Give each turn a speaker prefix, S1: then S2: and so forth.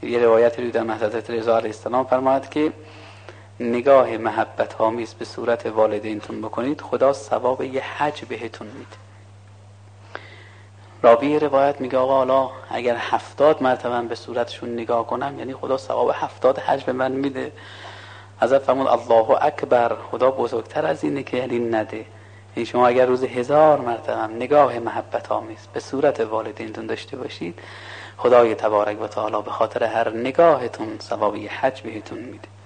S1: یه روایتی رو در حضرت رضا علیه السلام فرمود که نگاه محبت آمیز به صورت والدینتون بکنید، خدا ثواب یه حج بهتون میده. راوی روایت میگه آقا حالا اگر 70 مرتبه به صورتشون نگاه کنم یعنی خدا ثواب 70 حج به من میده. حضرت فرمود الله اکبر، خدا بزرگتر از اینه که یعنی نده. این شما اگر روز 1000 مرتبه نگاه محبت آمیز به صورت والدینتون داشته باشید، خدای تبارک و تعالی به خاطر هر نگاهتون ثواب یه حج بهتون میده.